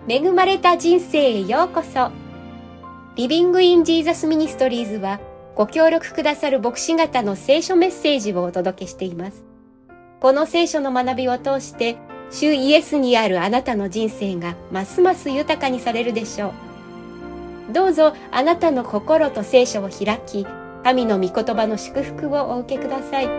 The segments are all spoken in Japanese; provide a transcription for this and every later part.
恵まれた人生へようこそ。リビングインジーザスミニストリーズはご協力くださる牧師方の聖書メッセージをお届けしています。この聖書の学びを通して主イエスにあるあなたの人生がますます豊かにされるでしょう。どうぞあなたの心と聖書を開き、神の御言葉の祝福をお受けください。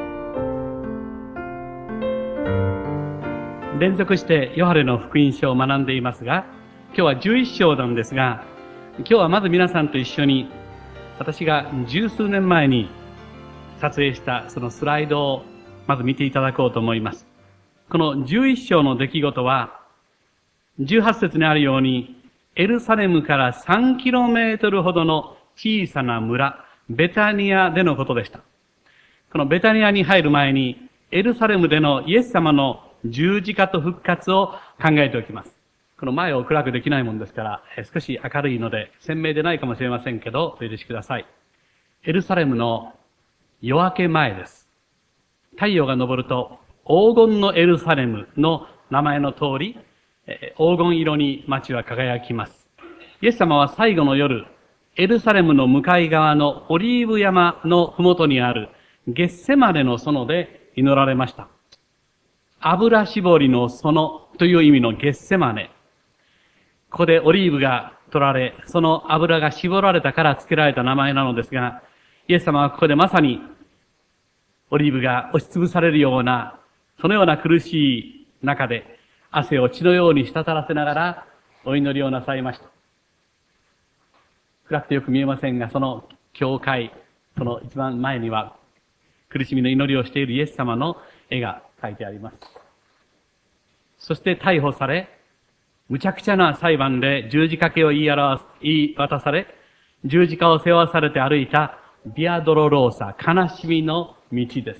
連続してヨハネの福音書を学んでいますが、今日は11章なんですが、今日はまず皆さんと一緒に私が十数年前に撮影したそのスライドをまず見ていただこうと思います。この11章の出来事は、18節にあるように、エルサレムから3kmほどの小さな村、ベタニアでのことでした。このベタニアに入る前に、エルサレムでのイエス様の十字架と復活を考えておきます。この前を暗くできないもんですから、少し明るいので鮮明でないかもしれませんけど、お許しください。エルサレムの夜明け前です。太陽が昇ると、黄金のエルサレムの名前の通り、黄金色に街は輝きます。イエス様は最後の夜、エルサレムの向かい側のオリーブ山のふもとにあるゲッセマネの園で祈られました。油絞りの園という意味のゲッセマネ。ここでオリーブが取られ、その油が絞られたから付けられた名前なのですが、イエス様はここでまさにオリーブが押しつぶされるような、そのような苦しい中で汗を血のように滴らせながらお祈りをなさいました。暗くてよく見えませんが、その教会、その一番前には苦しみの祈りをしているイエス様の絵が描いてあります。そして逮捕され、無茶苦茶な裁判で十字架刑を言い渡され、十字架を背負わされて歩いたビアドロローサ、悲しみの道です。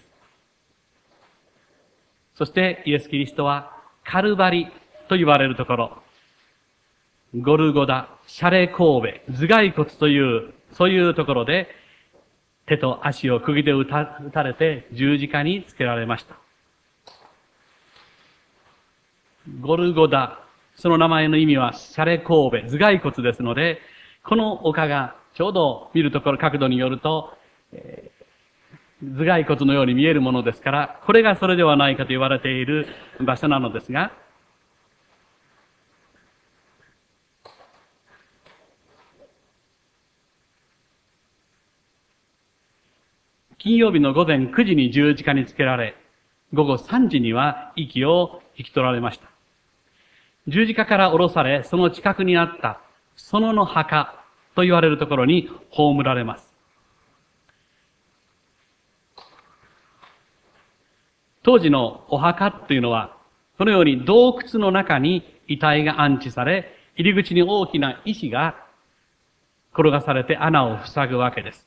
そしてイエス・キリストはカルバリと言われるところ、ゴルゴダ、シャレ神戸、頭蓋骨という、そういうところで手と足を釘で打たれて十字架につけられました。ゴルゴダ、その名前の意味はシャレ神戸、頭蓋骨ですので、この丘がちょうど見るところ角度によると、頭蓋骨のように見えるものですから、これがそれではないかと言われている場所なのですが、金曜日の午前9時に十字架につけられ、午後3時には息を引き取られました。十字架から下ろされ、その近くにあった園の墓と言われるところに葬られます。当時のお墓というのは、このように洞窟の中に遺体が安置され、入り口に大きな石が転がされて穴を塞ぐわけです。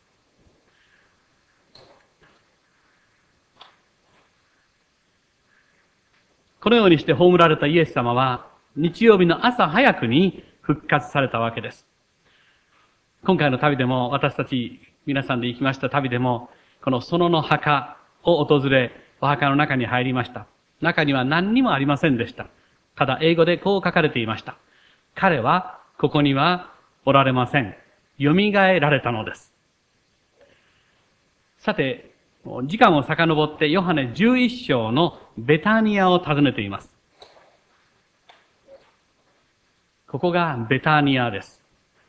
このようにして葬られたイエス様は、日曜日の朝早くに復活されたわけです。今回の旅でも、私たち皆さんで行きました旅でも、この園の墓を訪れ、お墓の中に入りました。中には何にもありませんでした。ただ英語でこう書かれていました。彼はここにはおられません。蘇られたのです。さて、時間を遡ってヨハネ11章のベタニアを訪ねています。ここがベタニアです。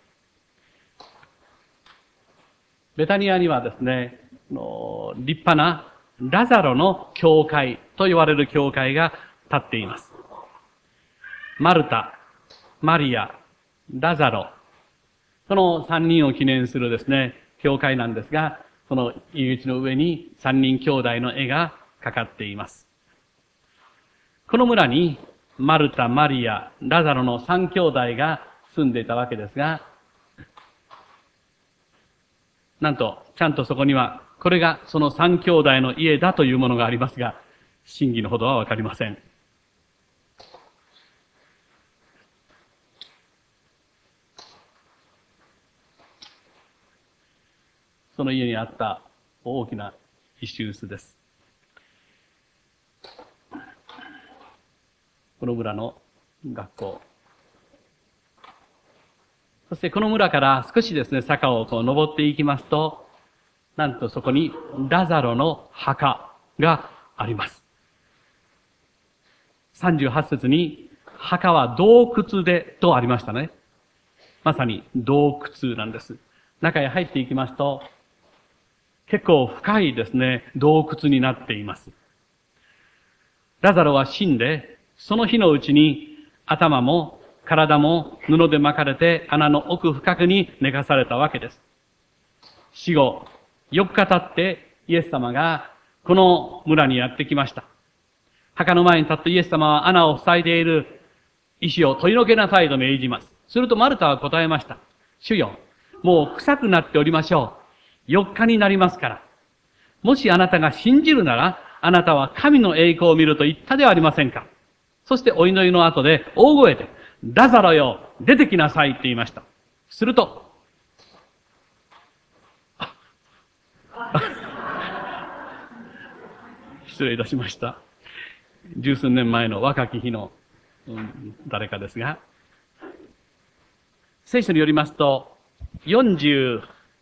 ベタニアにはですね、立派なラザロの教会と言われる教会が立っています。マルタ、マリア、ラザロ、その3人を記念するですね、教会なんですが、その入り口の上に3人兄弟の絵がかかっています。この村にマルタ、マリア、ラザロの3兄弟が住んでいたわけですが、なんと、ちゃんとそこには、これがその3兄弟の家だというものがありますが、真偽のほどはわかりません。その家にあった大きな石臼です。この村の学校。 そしてこの村から少しですね、坂を登っていきますと、なんとそこにラザロの墓があります。38節に、墓は洞窟でとありましたね。まさに洞窟なんです。中へ入っていきますと、結構深いですね、洞窟になっています。ラザロは死んで、その日のうちに頭も体も布で巻かれて穴の奥深くに寝かされたわけです。死後4日経ってイエス様がこの村にやってきました。墓の前に立ってイエス様は穴を塞いでいる石を取り除けなさいと命じます。するとマルタは答えました。主よ、もう臭くなっておりましょう。4日になりますから。もしあなたが信じるなら、あなたは神の栄光を見ると言ったではありませんか。そしてお祈りの後で大声で、ラザロよ、出てきなさいって言いました。すると、失礼いたしました。十数年前の若き日の、誰かですが、聖書によりますと、44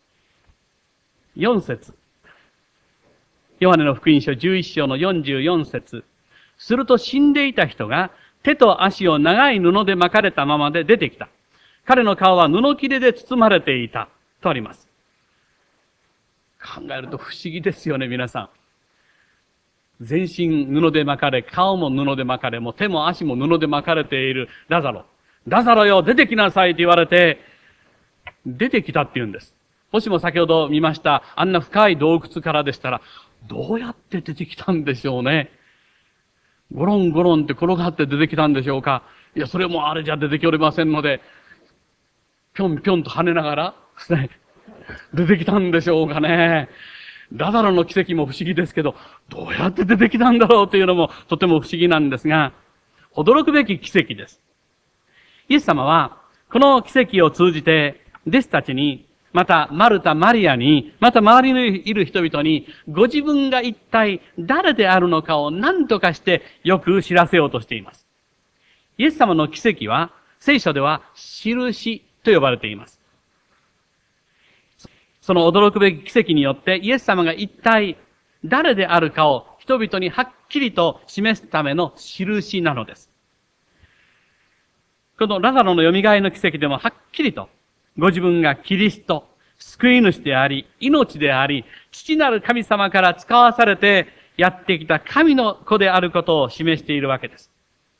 節。ヨハネの福音書11章の44節。すると死んでいた人が手と足を長い布で巻かれたままで出てきた。彼の顔は布切れで包まれていた。とあります。考えると不思議ですよね、皆さん。全身布で巻かれ、顔も布で巻かれ、もう手も足も布で巻かれているラザロ。ラザロよ、出てきなさいと言われて、出てきたって言うんです。もしも先ほど見ました、あんな深い洞窟からでしたら、どうやって出てきたんでしょうね。ゴロンゴロンって転がって出てきたんでしょうか。いや、それもあれじゃ出てきおりませんので、ぴょんぴょんと跳ねながら、出てきたんでしょうかね。ラザロの奇跡も不思議ですけど、どうやって出てきたんだろうというのもとても不思議なんですが、驚くべき奇跡です。イエス様は、この奇跡を通じて、弟子たちに、またマルタ、マリアに、また周りにいる人々に、ご自分が一体誰であるのかを何とかしてよく知らせようとしています。イエス様の奇跡は、聖書では印と呼ばれています。その驚くべき奇跡によって、イエス様が一体誰であるかを人々にはっきりと示すための印なのです。このラザロの蘇りの奇跡でもはっきりと、ご自分がキリスト、救い主であり、命であり、父なる神様から使わされてやってきた神の子であることを示しているわけです。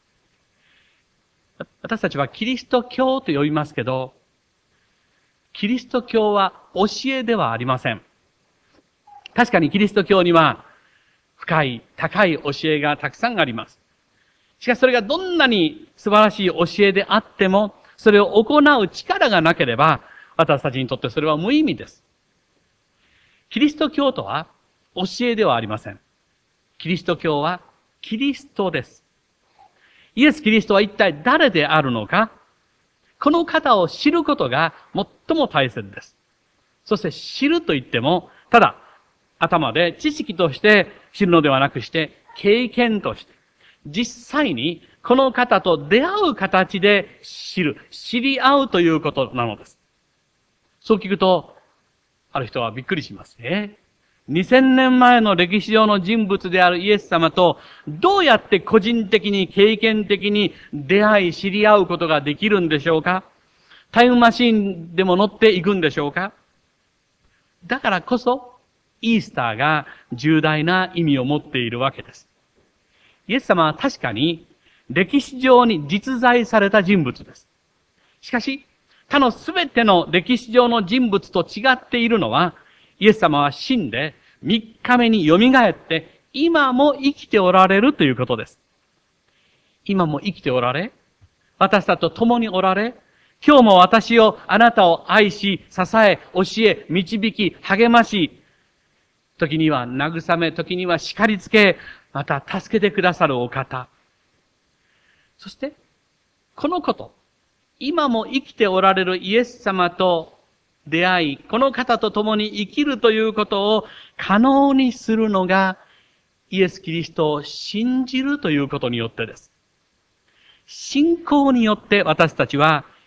私たちはキリスト教と呼びますけど、キリスト教は教えではありません。確かにキリスト教には深い、高い教えがたくさんあります。しかしそれがどんなに素晴らしい教えであっても、それを行う力がなければ、私たちにとってそれは無意味です。キリスト教とは教えではありません。キリスト教はキリストです。イエス・キリストは一体誰であるのか、この方を知ることが最も大切です。そして知ると言っても、ただ頭で知識として知るのではなくして、経験として、実際にこの方と出会う形で知り合うということなのです。そう聞くと、ある人はびっくりします。2000年前の歴史上の人物であるイエス様と、どうやって個人的に経験的に出会い知り合うことができるんでしょうか？タイムマシンでも乗っていくんでしょうか？だからこそ、イースターが重大な意味を持っているわけです。イエス様は確かに歴史上に実在された人物です。しかし、他のすべての歴史上の人物と違っているのは、イエス様は死んで3日目に蘇って今も生きておられるということです。今も生きておられ、私たちと共におられ、今日もあなたを愛し、支え、教え、導き、励まし、時には慰め、時には叱りつけ、また助けてくださるお方。そして、このこと、今も生きておられるイエス様と出会い、この方と共に生きるということを可能にするのが、イエス・キリストを信じるということによってです。信仰によって私たちは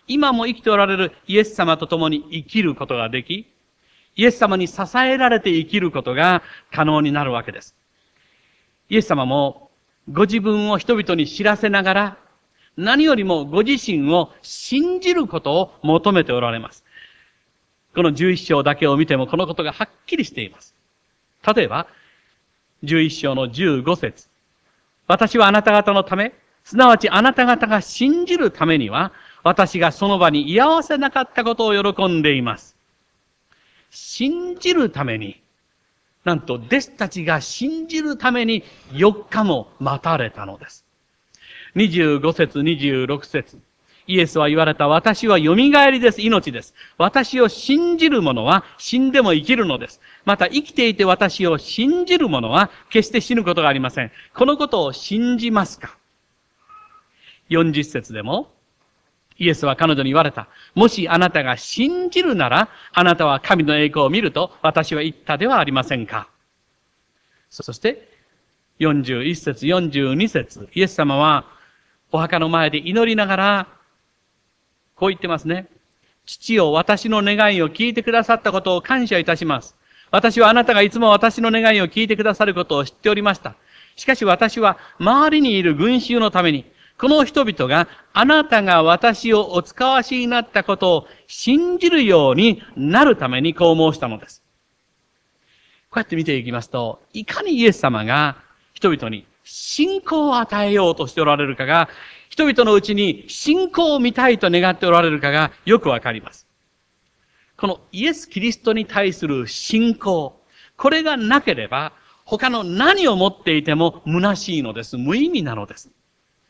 今も生きておられるイエス様と共に生きることができ、イエス様に支えられて生きることが可能になるわけです。イエス様もご自分を人々に知らせながら、何よりもご自身を信じることを求めておられます。この11章だけを見てもこのことがはっきりしています。例えば、11章の15節。私はあなた方のため、すなわちあなた方が信じるためには、私がその場に居合わせなかったことを喜んでいます。信じるために、なんと弟子たちが信じるために4日も待たれたのです。25節、26節。イエスは言われた。私は蘇りです。命です。私を信じる者は死んでも生きるのです。また生きていて私を信じる者は決して死ぬことがありません。このことを信じますか？ 40 節でも、イエスは彼女に言われた。もしあなたが信じるなら、あなたは神の栄光を見ると私は言ったではありませんか。そして、41節、42節、イエス様はお墓の前で祈りながら、こう言ってますね。父よ、私の願いを聞いてくださったことを感謝いたします。私はあなたがいつも私の願いを聞いてくださることを知っておりました。しかし私は周りにいる群衆のために、この人々があなたが私をお使わしになったことを信じるようになるためにこう申したのです。こうやって見ていきますと、いかにイエス様が人々に信仰を与えようとしておられるかが、人々のうちに信仰を見たいと願っておられるかがよくわかります。このイエス・キリストに対する信仰、これがなければ他の何を持っていても虚しいのです。無意味なのです。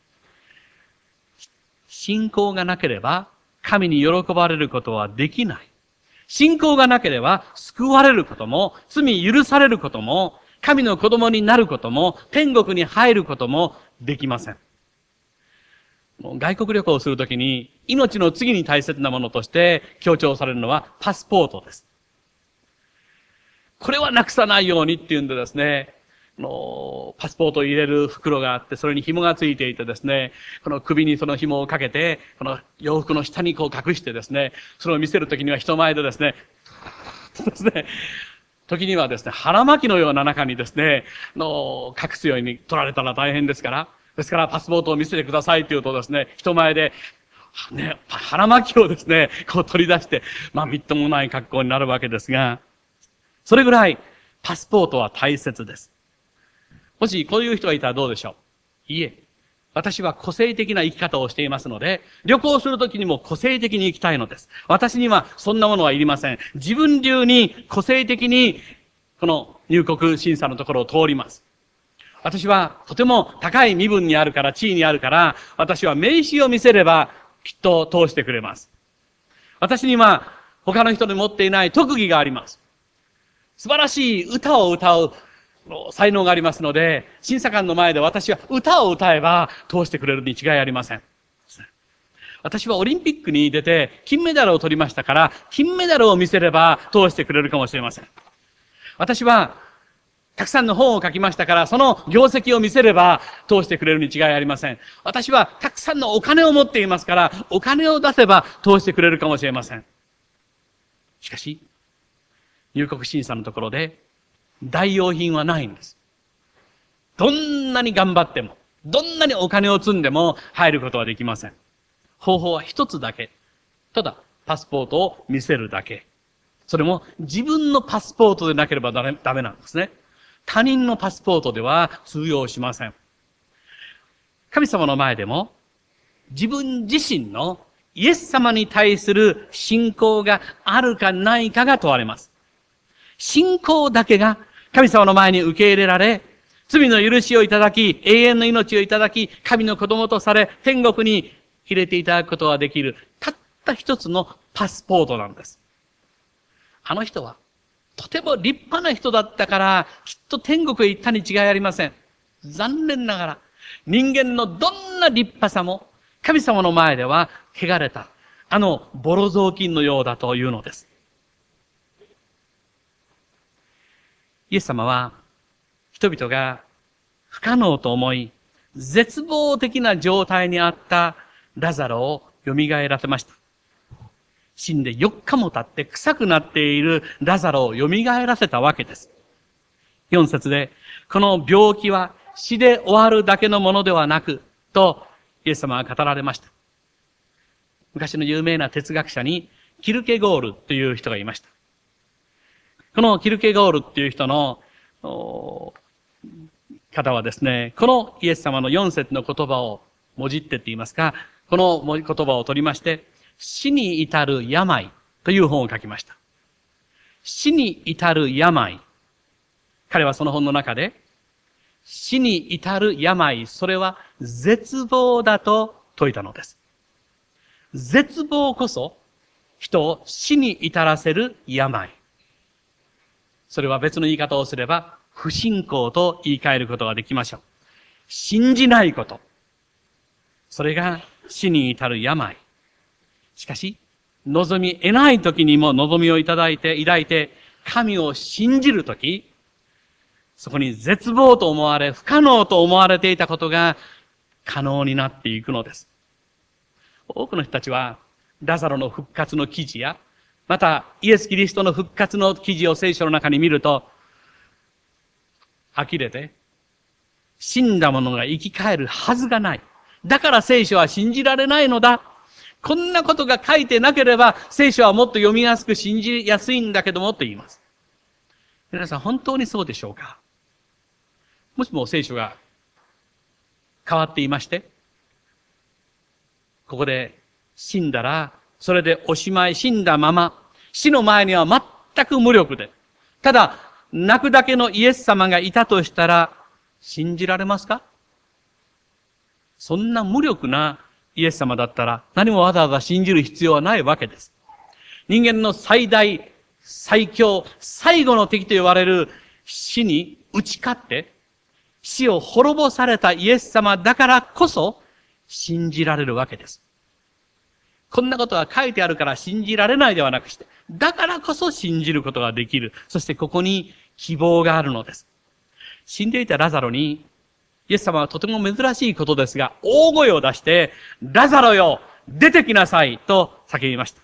信仰がなければ神に喜ばれることはできない。信仰がなければ救われることも、罪許されることも、神の子供になることも、天国に入ることもできません。外国旅行をするときに、命の次に大切なものとして強調されるのはパスポートです。これはなくさないようにっていうんでですね、パスポートを入れる袋があって、それに紐がついていてですね、この首にその紐をかけて、この洋服の下にこう隠してですね、それを見せるときには人前でですね、時にはですね、腹巻きのような中にですね、隠すように取られたら大変ですから、ですからパスポートを見せてくださいって言うとですね、人前で、ね、腹巻きをですね、こう取り出して、みっともない格好になるわけですが、それぐらいパスポートは大切です。もしこういう人がいたらどうでしょう？いえ、私は個性的な生き方をしていますので、旅行するときにも個性的に生きたいのです。私にはそんなものはいりません。自分流に個性的にこの入国審査のところを通ります。私はとても高い身分にあるから、地位にあるから、私は名刺を見せればきっと通してくれます。私には他の人に持っていない特技があります。素晴らしい歌を歌う才能がありますので、審査官の前で私は歌を歌えば通してくれるに違いありません。私はオリンピックに出て金メダルを取りましたから、金メダルを見せれば通してくれるかもしれません。私はたくさんの本を書きましたから、その業績を見せれば通してくれるに違いありません。私はたくさんのお金を持っていますから、お金を出せば通してくれるかもしれません。しかし、入国審査のところで代用品はないんです。どんなに頑張っても、どんなにお金を積んでも入ることはできません。方法は一つだけ。ただ、パスポートを見せるだけ。それも自分のパスポートでなければダメなんですね。他人のパスポートでは通用しません。神様の前でも、自分自身のイエス様に対する信仰があるかないかが問われます。信仰だけが神様の前に受け入れられ、罪の許しをいただき、永遠の命をいただき、神の子供とされ、天国に入れていただくことができる、たった一つのパスポートなんです。あの人は、とても立派な人だったから、きっと天国へ行ったに違いありません。残念ながら、人間のどんな立派さも、神様の前では、汚れた、ボロ雑巾のようだというのです。イエス様は、人々が不可能と思い、絶望的な状態にあったラザロを蘇らせました。 死んで4日も経って臭くなっているラザロを蘇らせたわけです。4節で、この病気は死で終わるだけのものではなく、とイエス様は語られました。昔の有名な哲学者にキルケゴールという人がいました。このキルケゴールっていう人の方はですね、このイエス様の4節の言葉をもじってって言いますか、この言葉を取りまして、死に至る病という本を書きました。死に至る病。彼はその本の中で、死に至る病、それは絶望だと説いたのです。絶望こそ人を死に至らせる病。それは別の言い方をすれば、不信仰と言い換えることができましょう。信じないこと。それが死に至る病。しかし、望み得ない時にも望みを抱いて、神を信じる時、そこに絶望と思われ、不可能と思われていたことが可能になっていくのです。多くの人たちは、ラザロの復活の記事や、またイエス・キリストの復活の記事を聖書の中に見ると、呆れて、死んだ者が生き返るはずがない。だから聖書は信じられないのだ。こんなことが書いてなければ、聖書はもっと読みやすく信じやすいんだけどもと言います。皆さん本当にそうでしょうか？もしも聖書が変わっていまして、ここで死んだら、それでおしまい、死んだまま、死の前には全く無力で、ただ、泣くだけのイエス様がいたとしたら、信じられますか？そんな無力なイエス様だったら、何もわざわざ信じる必要はないわけです。人間の最大、最強、最後の敵と言われる死に打ち勝って、死を滅ぼされたイエス様だからこそ、信じられるわけです。こんなことは書いてあるから信じられないではなくして、だからこそ信じることができる。そしてここに希望があるのです。死んでいたラザロに、イエス様はとても珍しいことですが、大声を出して、ラザロよ、出てきなさいと叫びました。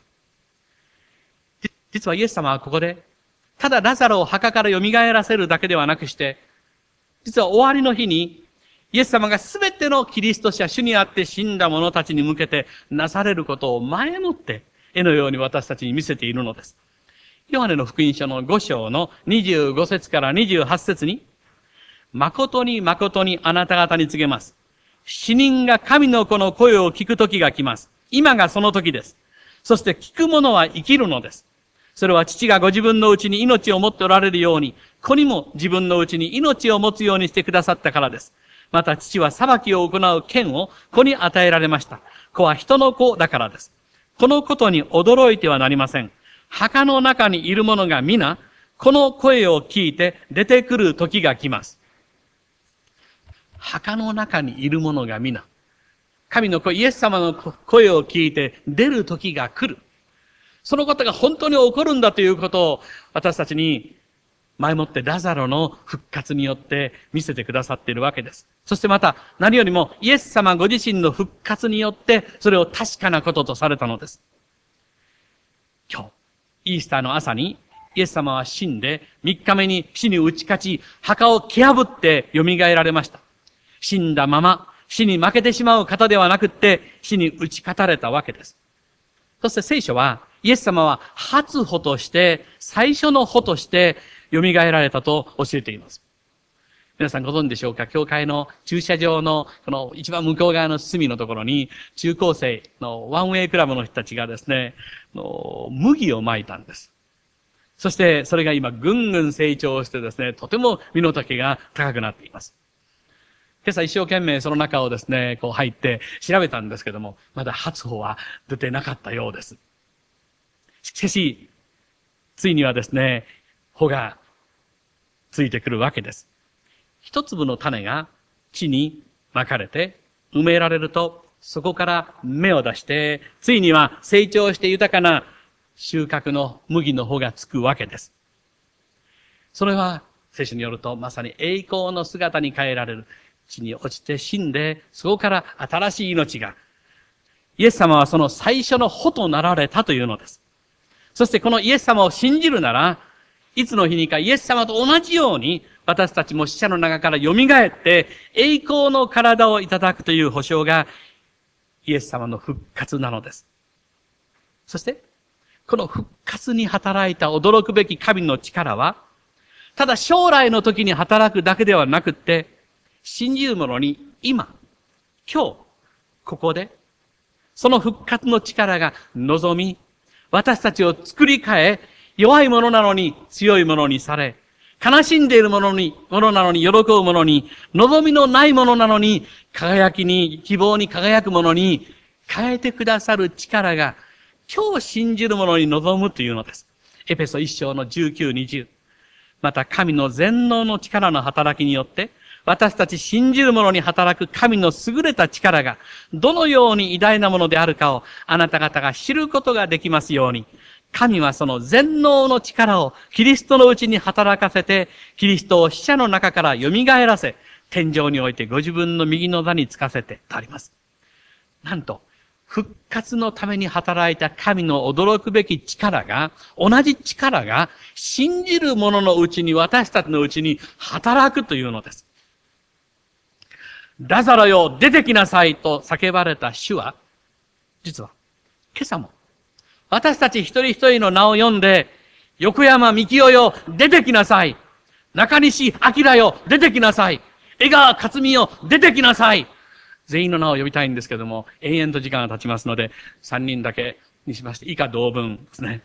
実はイエス様はここで、ただラザロを墓から蘇らせるだけではなくして、実は終わりの日に、イエス様がすべてのキリスト者、主にあって死んだ者たちに向けてなされることを前もって絵のように私たちに見せているのです。ヨハネの福音書の5章の25節から28節に、誠に誠にあなた方に告げます。死人が神の子の声を聞く時が来ます。今がその時です。そして聞く者は生きるのです。それは父がご自分のうちに命を持っておられるように、子にも自分のうちに命を持つようにしてくださったからです。また父は裁きを行う権を子に与えられました。子は人の子だからです。このことに驚いてはなりません。墓の中にいる者が皆、この声を聞いて出てくる時が来ます。墓の中にいる者が皆、神の子、イエス様の声を聞いて出る時が来る。そのことが本当に起こるんだということを私たちに前もってラザロの復活によって見せてくださっているわけです。そしてまた何よりもイエス様ご自身の復活によってそれを確かなこととされたのです。今日、イースターの朝にイエス様は死んで3日目に死に打ち勝ち、墓を蹴破って蘇られました。死んだまま死に負けてしまう方ではなくって死に打ち勝たれたわけです。そして聖書はイエス様は初歩として、最初の歩として蘇られたと教えています。皆さんご存知でしょうか？教会の駐車場のこの一番向こう側の隅のところに中高生のワンウェイクラブの人たちがですね、麦をまいたんです。そしてそれが今ぐんぐん成長してですね、とても実の丈が高くなっています。今朝一生懸命その中をですね、こう入って調べたんですけども、まだ初歩は出てなかったようです。しかし、ついにはですね、穂がついてくるわけです。一粒の種が地にまかれて埋められると、そこから芽を出して、ついには成長して豊かな収穫の麦の穂がつくわけです。それは聖書によるとまさに栄光の姿に変えられる。地に落ちて死んで、そこから新しい命が、イエス様はその最初の穂となられたというのです。 そしてこのイエス様を信じるなら、いつの日にかイエス様と同じように、私たちも死者の中から蘇って栄光の体をいただくという保証がイエス様の復活なのです。そして、この復活に働いた驚くべき神の力は、ただ将来の時に働くだけではなくって、信じる者に今、今日、ここで、その復活の力が望み、私たちを作り変え、弱い者なのに強い者にされ、悲しんでいる者なのに喜ぶ者に、望みのない者なのに、輝きに、希望に輝く者に変えてくださる力が、今日信じる者に望むというのです。エペソ1章の19、20。また神の全能の力の働きによって、私たち信じる者に働く神の優れた力が、どのように偉大なものであるかをあなた方が知ることができますように、神はその全能の力をキリストのうちに働かせて、キリストを死者の中から蘇らせ、天上においてご自分の右の座につかせてとあります。なんと、復活のために働いた神の驚くべき力が、同じ力が信じる者のうちに、私たちのうちに働くというのです。ラザロよ、出てきなさいと叫ばれた主は、実は、今朝も、私たち一人一人の名を読んで、横山幹夫よ、出てきなさい。中西明よ、出てきなさい。江川克美よ、出てきなさい。全員の名を呼びたいんですけども、延々と時間が経ちますので、3人だけにしまして、以下同文ですね。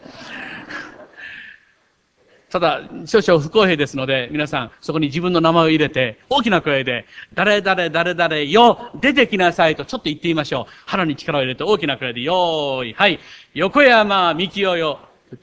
ただ、少々不公平ですので、皆さん、そこに自分の名前を入れて、大きな声で、誰々よ、出てきなさいとちょっと言ってみましょう。腹に力を入れて大きな声で、よーい、はい、横山幹夫よ。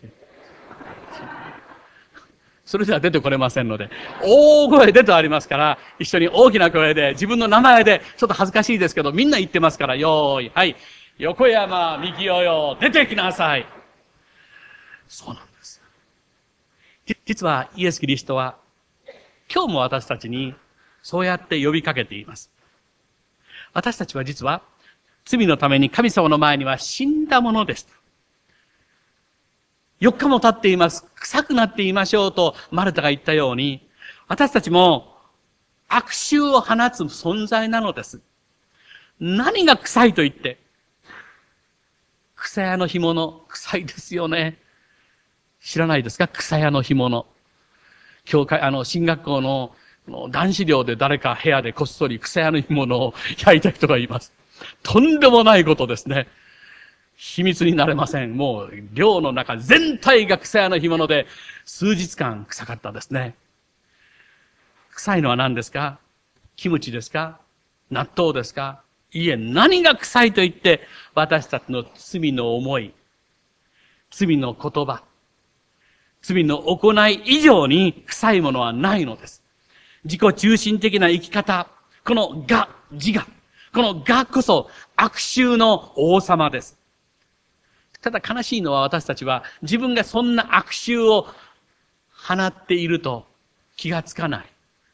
それでは出てこれませんので、大声でとありますから、一緒に大きな声で、自分の名前で、ちょっと恥ずかしいですけど、みんな言ってますから、よーい、はい、横山幹夫よ、出てきなさい。そうなんです。実はイエス・キリストは、今日も私たちにそうやって呼びかけています。私たちは実は、罪のために神様の前には死んだものです。4日も経っています。臭くなっていましょうとマルタが言ったように、私たちも悪臭を放つ存在なのです。何が臭いと言って、草屋の干物、臭いですよね。知らないですか？草屋の干物。教会、進学校の男子寮で誰か部屋でこっそり草屋の干物を焼いた人がいます。とんでもないことですね。秘密になれません。もう、寮の中全体が草屋の干物で、数日間臭かったですね。臭いのは何ですか？キムチですか？納豆ですか？いえ、何が臭いと言って、私たちの罪の思い、罪の言葉、罪の行い以上に臭いものはないのです。自己中心的な生き方、この自我、この我こそ悪臭の王様です。ただ悲しいのは私たちは自分がそんな悪臭を放っていると気がつかない。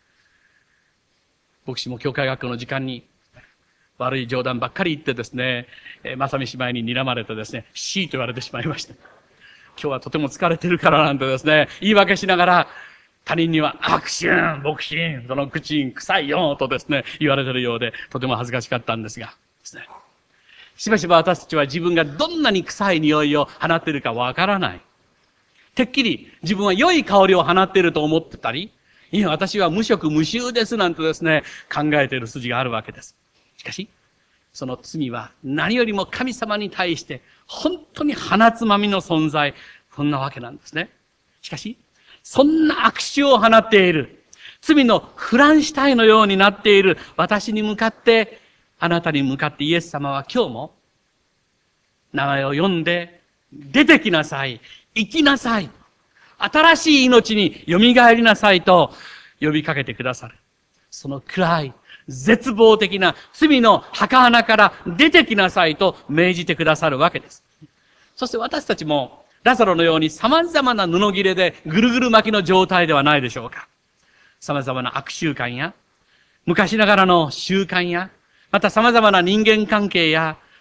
牧師も教会学校の時間に悪い冗談ばっかり言ってですね、正美姉妹に睨まれてですね、シーと言われてしまいました。今日はとても疲れてるからなんてですね、言い訳しながら、他人には悪臭、牧師、その口臭いよとですね、言われてるようで、とても恥ずかしかったんですが、ですね。しばしば私たちは自分がどんなに臭い匂いを放っているかわからない。てっきり自分は良い香りを放っていると思ってたり、いや、私は無色無臭ですなんてですね、考えている筋があるわけです。しかし、その罪は何よりも神様に対して本当に鼻つまみの存在、そんなわけなんですね。しかし、そんな悪臭を放っている、罪のフランシュタインのようになっている私に向かって、あなたに向かってイエス様は今日も名前を呼んで、出てきなさい、生きなさい、新しい命に蘇りなさいと呼びかけてくださる。その暗い、絶望的な罪の墓穴から出てきなさいと命じてくださるわけです。そして私たちもラザロのように様々な布切れでぐるぐる巻きの状態ではないでしょうか。様々な悪習慣や昔ながらの習慣やまた様々な人間関係や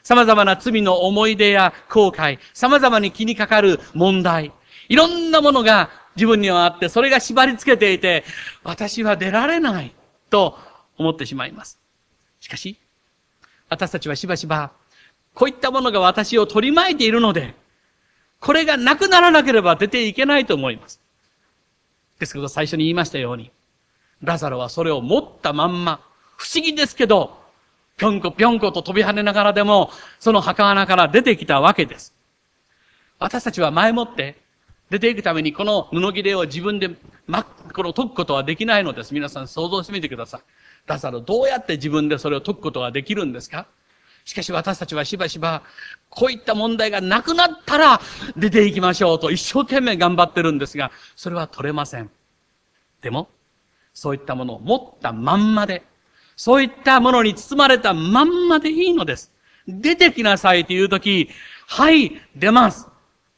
様々な罪の思い出や後悔、様々に気にかかる問題、いろんなものが自分にはあって、それが縛り付けていて、私は出られないと思ってしまいます。しかし、私たちはしばしば、こういったものが私を取り巻いているので、これがなくならなければ出ていけないと思います。ですけど最初に言いましたように、ラザロはそれを持ったまんま、不思議ですけど、ぴょんこぴょんこと飛び跳ねながらでも、その墓穴から出てきたわけです。私たちは前もって、出ていくためにこの布切れを自分で解くことはできないのです。皆さん想像してみてください。ラザロどうやって自分でそれを解くことができるんですか？しかし私たちはしばしば、こういった問題がなくなったら出ていきましょうと一生懸命頑張ってるんですが、それは取れません。でも、そういったものを持ったまんまで、そういったものに包まれたまんまでいいのです。出てきなさいというとき、はい、出ます。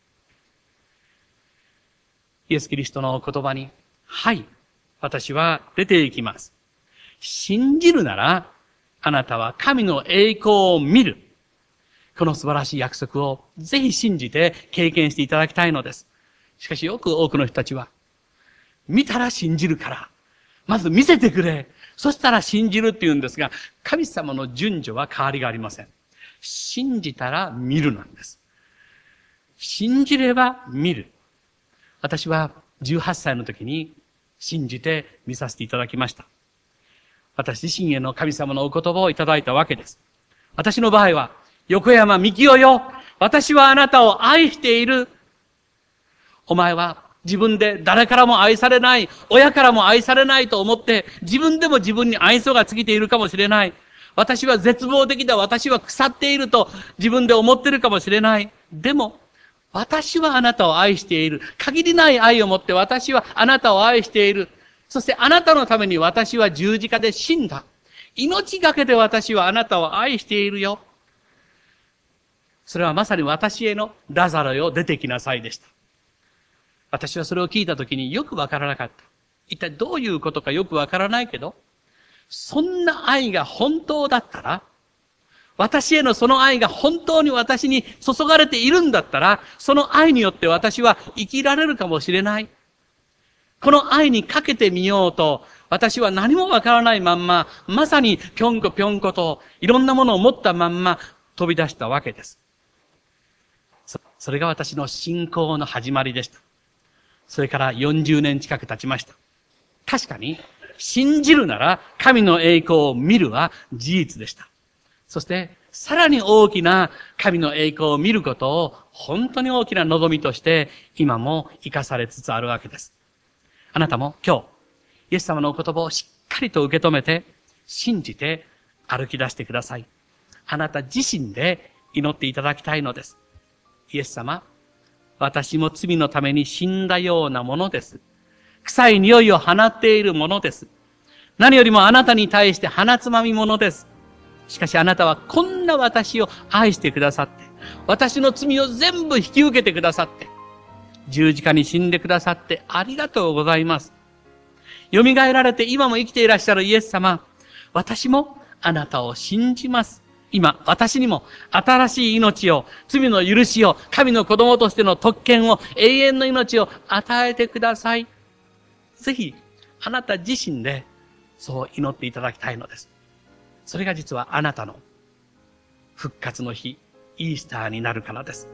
イエス・キリストの言葉に、はい、私は出ていきます。信じるなら、あなたは神の栄光を見る。この素晴らしい約束をぜひ信じて経験していただきたいのです。しかしよく多くの人たちは、見たら信じるから、まず見せてくれ。そしたら信じるって言うんですが、神様の順序は変わりがありません。信じたら見るなんです。信じれば見る。私は18歳の時に信じて見させていただきました。私自身への神様のお言葉をいただいたわけです。私の場合は、横山幹夫よ、私はあなたを愛している。お前は自分で誰からも愛されない、親からも愛されないと思って、自分でも自分に愛想が尽きているかもしれない。私は絶望的だ、私は腐っていると自分で思っているかもしれない。でも、私はあなたを愛している。限りない愛を持って私はあなたを愛している。そしてあなたのために私は十字架で死んだ。命がけで私はあなたを愛しているよ。それはまさに私へのラザロよ、出てきなさいでした。私はそれを聞いたときによくわからなかった。一体どういうことかよくわからないけど、そんな愛が本当だったら、私へのその愛が本当に私に注がれているんだったら、その愛によって私は生きられるかもしれない。この愛にかけてみようと、私は何もわからないまんま、まさにぴょんこぴょんこといろんなものを持ったまんま飛び出したわけです。それが私の信仰の始まりでした。それから40年近く経ちました。確かに、信じるなら神の栄光を見るは事実でした。そして、さらに大きな神の栄光を見ることを本当に大きな望みとして今も生かされつつあるわけです。あなたも今日、イエス様のお言葉をしっかりと受け止めて、信じて歩き出してください。あなた自身で祈っていただきたいのです。イエス様、私も罪のために死んだようなものです。臭い匂いを放っているものです。何よりもあなたに対して鼻つまみものです。しかしあなたはこんな私を愛してくださって、私の罪を全部引き受けてくださって、十字架に死んでくださってありがとうございます。蘇られて今も生きていらっしゃるイエス様、私もあなたを信じます。今、私にも新しい命を、罪の許しを、神の子供としての特権を、永遠の命を与えてください。ぜひ、あなた自身でそう祈っていただきたいのです。それが実はあなたの復活の日、イースターになるからです。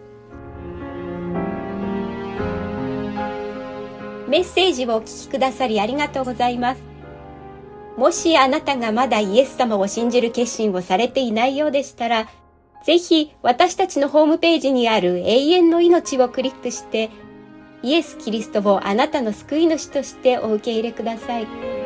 メッセージをお聞きくださりありがとうございます。もしあなたがまだイエス様を信じる決心をされていないようでしたら、ぜひ私たちのホームページにある永遠の命をクリックして、イエス・キリストをあなたの救い主としてお受け入れください。